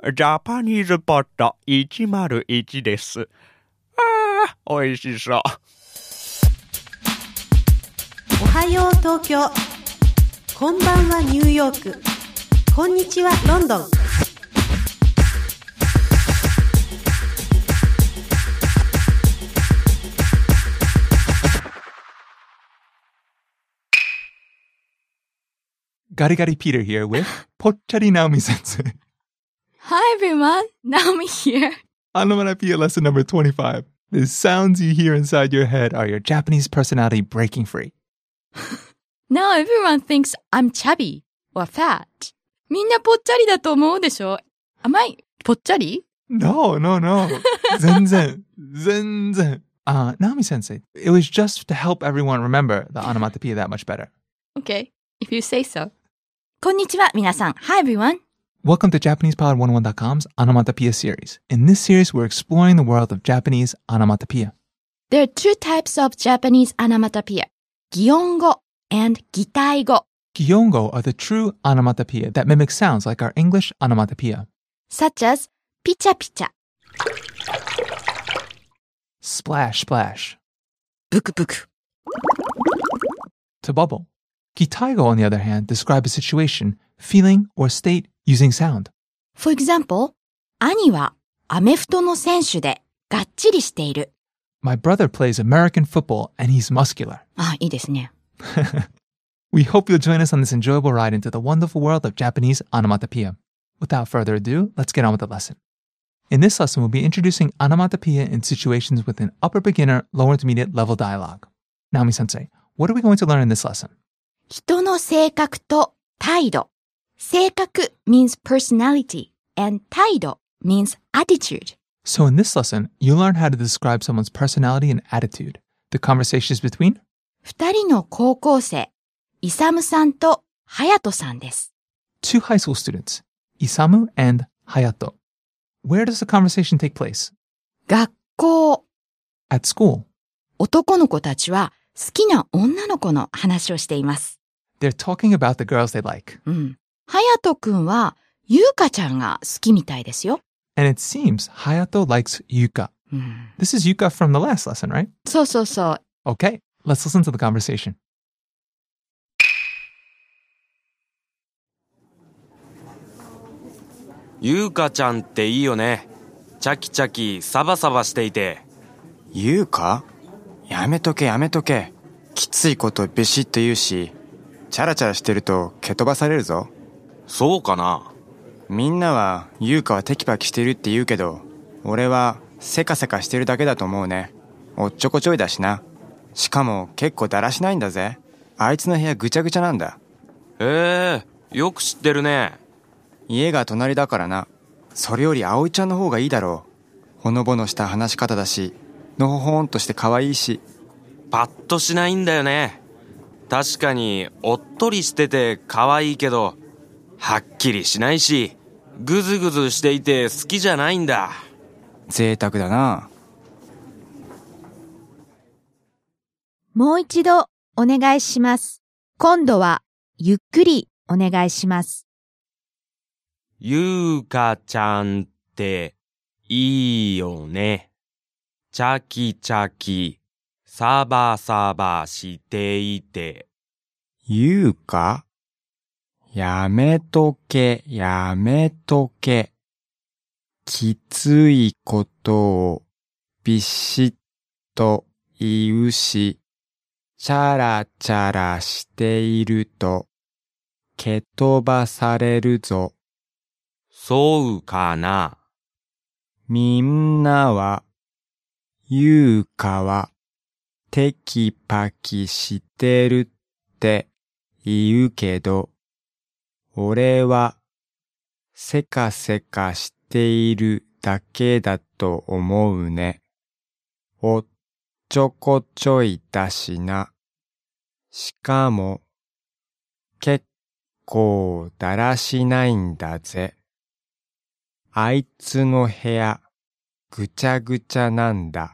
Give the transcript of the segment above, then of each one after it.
ジャパニーズポット101です。美味しそう。 おはよう東京。こんばんはニューヨーク。こんにちはロンドン。 Garigari Peter here with Pochari Naomi Sensei. Hi everyone, Naomi here. Onomatopoeia lesson number 25. The sounds you hear inside your head are your Japanese personality breaking free. Now everyone thinks I'm chubby or fat. みんなぽっちゃりだと思うでしょ Am I ぽっちゃり? No. 全然. Naomi Sensei, it was just to help everyone remember the onomatopoeia that much better. Okay, if you say so. こんにちは皆さん. Hi everyone. Welcome to JapanesePod101.com's Onomatopoeia series. In this series, we're exploring the world of Japanese onomatopoeia. There are two types of Japanese onomatopoeia. 擬音語 and 擬態語. Gyongo are the true onomatopoeia that mimic sounds like our English onomatopoeia. Such as ピチャピチャ, Splash, splash. ブクブク. To bubble. Gitaigo, on the other hand, describe a situation, feeling, or state using sound. For example, 兄はアメフトの選手でがっちりしている. My brother plays American football and he's muscular. いいですね. We hope you'll join us on this enjoyable ride into the wonderful world of Japanese onomatopoeia. Without further ado, let's get on with the lesson. In this lesson, we'll be introducing onomatopoeia in situations with an upper beginner, lower intermediate level dialogue. Naomi Sensei, what are we going to learn in this lesson? 人の性格と態度. 性格 means personality and 態度 means attitude. So in this lesson, you'll learn how to describe someone's personality and attitude. The conversation is between 二人の高校生、イサムさんとハヤトさんです。 two high school students, Isamu and Hayato. Where does the conversation take place? 学校. At school. 男の子たちは好きな女の子の話をしています。 They're talking about the girls they like. ハヤトくんはユウカちゃんが好きみたいですよ。 And it seems Hayato likes Yuka. This is Yuka from the last lesson, right? そうそうそう。 Okay, let's listen to the conversation. ゆうかちゃんっていいよね。チャキチャキサバサバしていて。 ゆうか？やめとけ。きついことビシッと言うし、チャラチャラしてると蹴飛ばされるぞ。 そうかな。 みんなはゆうかはテキパキしてるって言うけど、俺はせかせかしてるだけだと思うね。おっちょこちょいだしな。しかも結構だらしないんだぜ。あいつの部屋ぐちゃぐちゃなんだ。 へえ、よく知ってるね。 家が隣だからな。それより葵ちゃんの方がいいだろう。ほのぼのした話し方だし、のほほんとして可愛いし。 パッとしないんだよね。確かにおっとりしてて可愛いけど、はっきりしないし、ぐずぐずしていて好きじゃないんだ。 贅沢だな。 もう一度お願いします。今度はゆっくりお願いします。 ゆうかちゃんっていいよね。チャキチャキサバサバしていて。 ゆうか？やめとけ。きついことをビシッと言うし、チャラチャラしていると蹴飛ばされるぞ。 そうかな。 みんなは、ゆうかはテキパキしてるって言うけど、俺はせかせかしているだけだと思うね。おっちょこちょいだしな。しかも、結構だらしないんだぜ。あいつの部屋、ぐちゃぐちゃなんだ。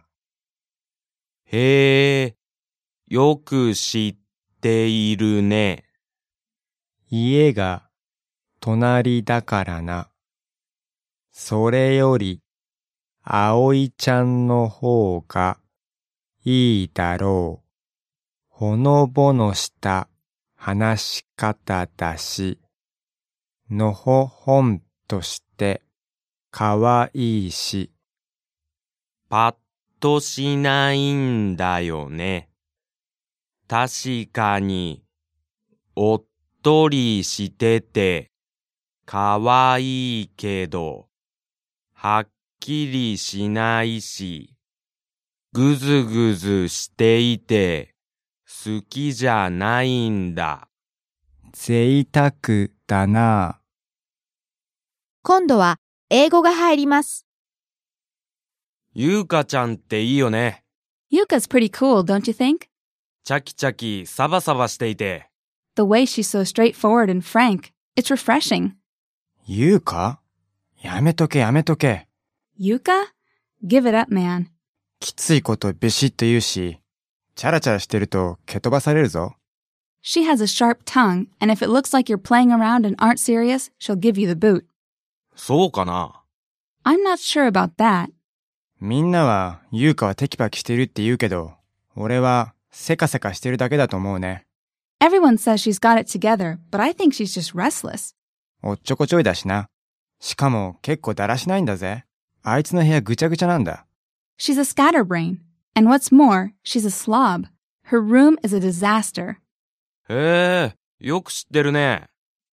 へえ、よく知っているね。 家が隣だからな。 それより、葵ちゃんの方がいいだろう。ほのぼのした話し方だし、のほほんとしてかわいいし。 パッとしないんだよね。確かに、おっとりしてて、かわいいけど、はっきりしないし、ぐずぐずしていて、好きじゃないんだ。 贅沢だな。 今度は英語が入ります。 ゆうかちゃんっていいよね。 Yuka's pretty cool, don't you think? チャキチャキサバサバしていて。 The way she's so straightforward and frank. It's refreshing. 言うか？やめとけやめとけ。 Yuka? Give it up, man. きついことビシッと言うし、チャラチャラしてると蹴飛ばされるぞ。 She has a sharp tongue, and if it looks like you're playing around and aren't serious, she'll give you the boot. そうかな。 I'm not sure about that. みんなは優香はテキパキしてるって言うけど、俺はせかせかしてるだけだと思うね。 Everyone says she's got it together, but I think she's just restless. おっちょこちょいだしな。しかも結構だらしないんだぜ。あいつの部屋ぐちゃぐちゃなんだ。 She's a scatterbrain. And what's more, she's a slob. Her room is a disaster. へえ、よく知ってるね。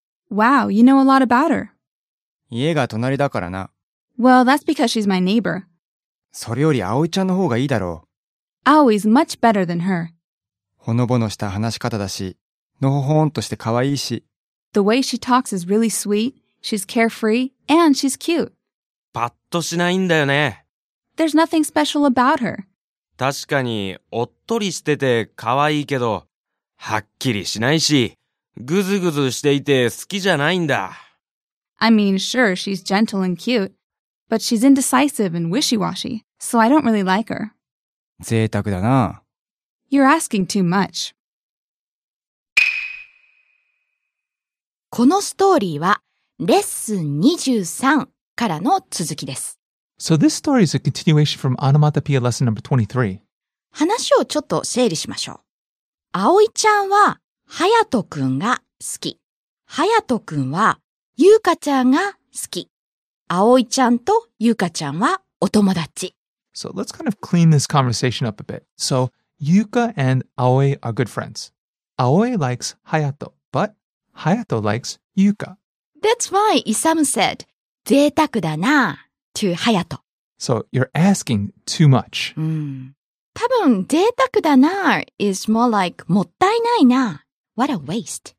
Wow, you know a lot about her. 家が隣だからな。 Well, that's because she's my neighbor. それより葵ちゃんの方がいいだろう。 Aoi's much better than her. ほのぼのした話し方だし、のほほんとして可愛いし。 The way she talks is really sweet, she's carefree, and she's cute. パッとしないんだよね。 There's nothing special about her. 確かにおっとりしてて可愛いけど、はっきりしないし、ぐずぐずしていて好きじゃないんだ。 I mean, sure, she's gentle and cute, but she's indecisive and wishy-washy, so I don't really like her. 贅沢だな。 You're asking too much. このストーリーはレッスン23からの続きです。 So this story is a continuation from Onomatopoeia lesson number 23. 話をちょっと整理しましょう。葵ちゃんははやとくんが好き。はやとくんはゆうかちゃんが好き。葵ちゃんとゆうかちゃんはお友達。 So let's kind of clean this conversation up a bit. So Yuka and Aoi are good friends. Aoi likes Hayato, but Hayato likes Yuka. That's why Isamu said, 贅沢だな to はやと。 So you're asking too much. 多分贅沢だな is more like もったいないな。What a waste.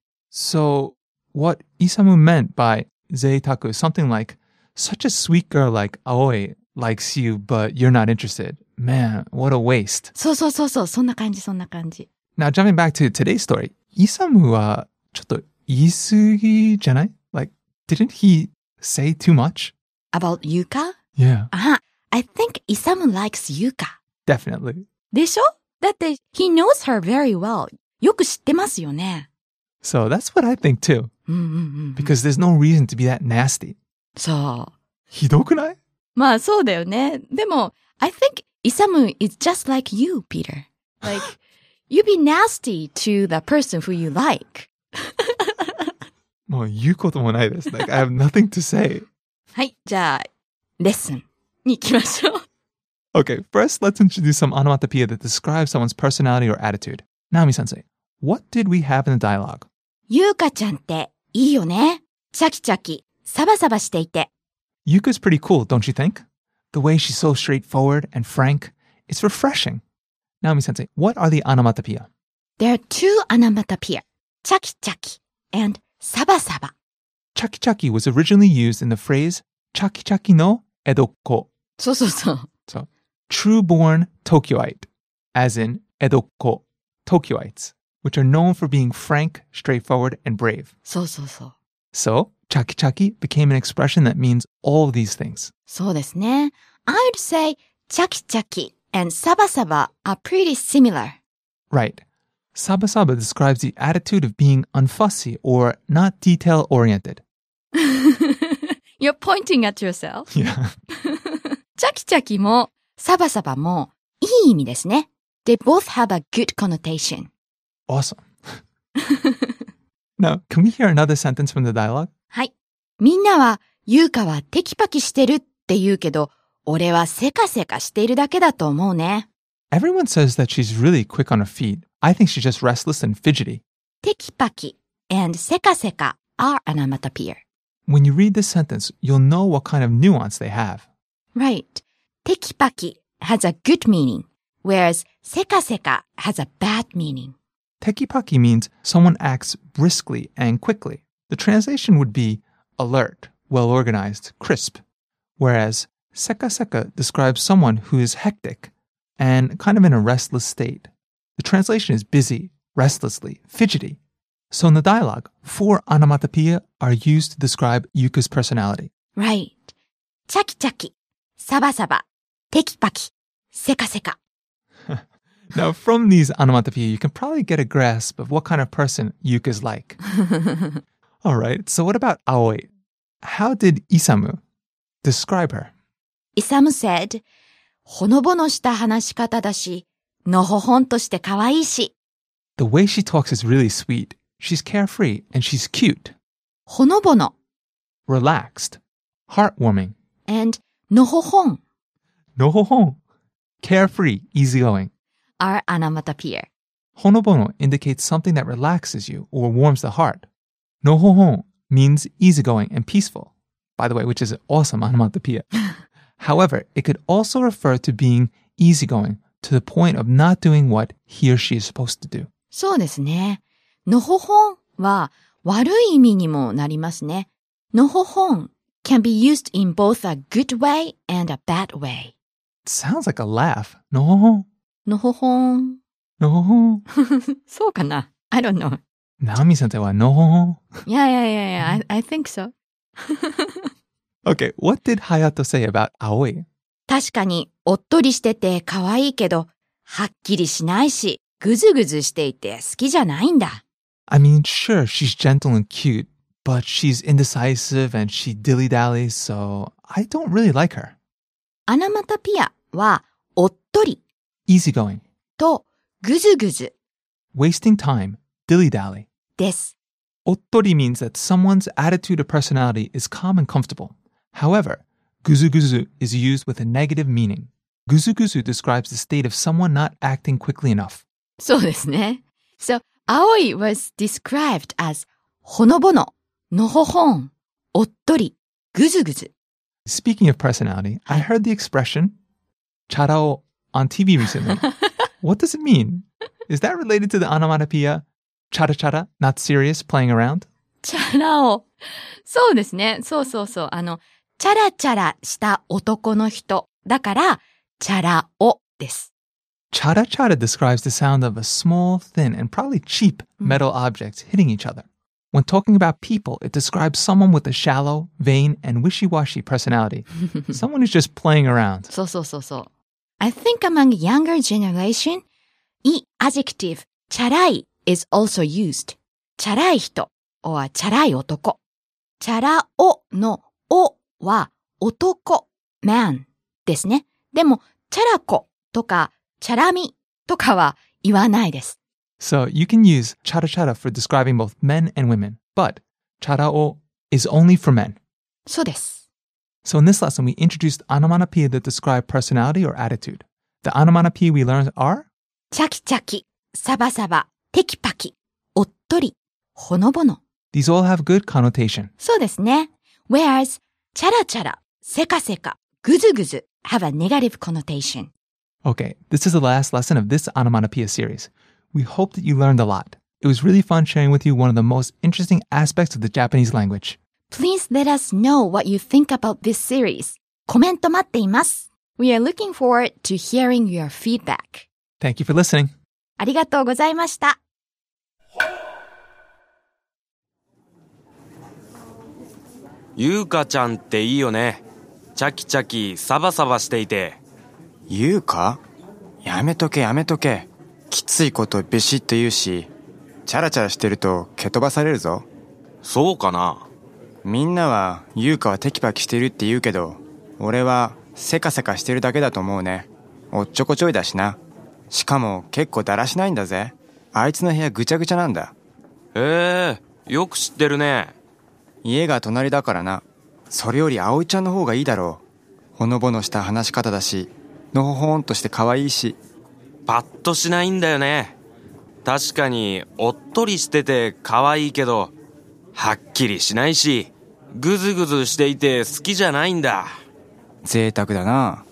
So what Isamu meant by zeitaku is something like, such a sweet girl like Aoi likes you, but you're not interested. Man, what a waste. そうそうそうそう、そんな感じそんな感じ。 Now jumping back to today's story, Isamu はちょっと言い過ぎじゃない? Like, didn't he say too much? About Yuka? Yeah, I think Isamu likes Yuka. definitely. でしょ? だって、he knows her very well. よく知ってますよね。 So that's what I think too. Because there's no reason to be that nasty. そう。 ひどくない? まあそうだよね。でも、I think Isamu is just like you, Peter. Like, you be nasty to the person who you like. もう言うこともないです. Like, I have nothing to say. はい、じゃあ、レッスンに行きましょう。 Okay, first let's introduce some onomatopoeia that describes someone's personality or attitude. Naomi-sensei, what did we have in the dialogue? ゆうかちゃんっていいよね。チャキチャキ、サバサバしていて。 Yuka's pretty cool, don't you think? The way she's so straightforward and frank, it's refreshing. Naomi-sensei, what are the onomatopoeia? There are two onomatopoeia, チャキチャキ and サバサバ。 Chaki-chaki was originally used in the phrase chaki-chaki no edokko. そうそうそう。 So, true-born Tokyoite, as in edokko, Tokyoites, which are known for being frank, straightforward, and brave. そうそうそう。 So, chaki-chaki became an expression that means all of these things. そうですね。I would say チャキチャキ and サバサバ are pretty similar. Right. Saba-saba describes the attitude of being unfussy or not detail-oriented. You're pointing at yourself. Yeah. チャキチャキもサバサバもいい意味ですね。They both have a good connotation. Awesome. Now, can we hear another sentence from the dialogue? はい。みんなは、優香はテキパキしてるって言うけど、俺はせかせかしているだけだと思うね。 Everyone says that she's really quick on her feet. I think she's just restless and fidgety. テキパキ and せかせか are onomatopoeia. When you read this sentence, you'll know what kind of nuance they have. Right. テキパキ has a good meaning, whereas せかせか has a bad meaning. Tekipaki means someone acts briskly and quickly. The translation would be alert, well-organized, crisp. Whereas seka-seka describes someone who is hectic and kind of in a restless state. The translation is busy, restlessly, fidgety. So in the dialogue, 4 onomatopoeia are used to describe Yuka's personality. Right. チャキチャキ、サバサバ、テキパキ、せかせか。 Now, from these onomatopoeia, you can probably get a grasp of what kind of person Yuka's like. All right, so what about Aoi? How did Isamu describe her? Isamu said, ほのぼのした話し方だし、のほほんとして可愛いし。 The way she talks is really sweet. She's carefree and she's cute. ほのぼの Relaxed. Heartwarming. and のほほん Nohohon. Carefree, easygoing. are onomatopoeia. Honobono indicates something that relaxes you or warms the heart. Nohohon means easygoing and peaceful. By the way, which is an awesome onomatopoeia. However, it could also refer to being easygoing to the point of not doing what he or she is supposed to do. そうですね。のほほんは悪い意味にもなりますね。のほほん can be used in both a good way and a bad way. It sounds like a laugh. Nohohon. のほほん。 Nohohon. そうかな ?I don't know. Nami-sensei wa nohohon. Yeah, I think so. Okay, what did Hayato say about Aoi? 確かにおっとりしてて可愛いけど、はっきりしないし、ぐずぐずしていて好きじゃないんだ。 I mean, sure, she's gentle and cute, but she's indecisive and she dilly-dallies, so I don't really like her. アナマタピアはおっとり Easygoing, とぐずぐず wasting time, dilly-dally. です。 Ottori means that someone's attitude or personality is calm and comfortable. However, guzu-guzu is used with a negative meaning. Guzu-guzu describes the state of someone not acting quickly enough. そうですね。So, 葵 was described as ほのぼの、のほほん、おっとり、ぐずぐず。 Speaking of personality, I heard the expression charao on TV recently. What does it mean? Is that related to the onomatopoeia chara-chara, not serious, playing around? チャラ男。そうですね。そう。チャラチャラした男の人。だから、チャラ男です。 Chara-chara describes the sound of a small, thin, and probably cheap metal objects hitting each other. When talking about people, it describes someone with a shallow, vain, and wishy-washy personality. Someone who's just playing around. そう。I think among younger generation, いい adjective, チャラい is also used. チャラい人 or チャラい男。チャラ男のおは男、man ですね。でも、チャラ子とかチャラミとかは言わないです。 So you can use chara-chara for describing both men and women, but charao is only for men. そうです。 So in this lesson, we introduced onomatopoeia that describe personality or attitude. The onomatopoeia we learned are チャキチャキ、サバサバ、テキパキ、おっとり、ほのぼの。 these all have good connotation. そうですね。Whereas, チャラチャラ、セカセカ、グズグズ have a negative connotation. Okay, this is the last lesson of this onomatopoeia series. We hope that you learned a lot. It was really fun sharing with you one of the most interesting aspects of the Japanese language. Please let us know what you think about this series. コメント待っています。We are looking forward to hearing your feedback. Thank you for listening. ありがとうございました。 ゆうかちゃんっていいよね。チャキチャキサバサバしていて。 言うか？やめとけ。きついことビシッと言うし、チャラチャラしてると蹴飛ばされるぞ。 そうかな。 みんなは優香はテキパキしてるって言うけど、俺はせかせかしてるだけだと思うね。おっちょこちょいだしな。しかも結構だらしないんだぜ。あいつの部屋ぐちゃぐちゃなんだ。 よく知ってるね。 家が隣だからな。それより葵ちゃんの方がいいだろう。ほのぼのした話し方だし、のほほんとして可愛いし。 パッとしないんだよね。確かにおっとりしてて可愛いけど、はっきりしないし、ぐずぐずしていて好きじゃないんだ。 贅沢だな。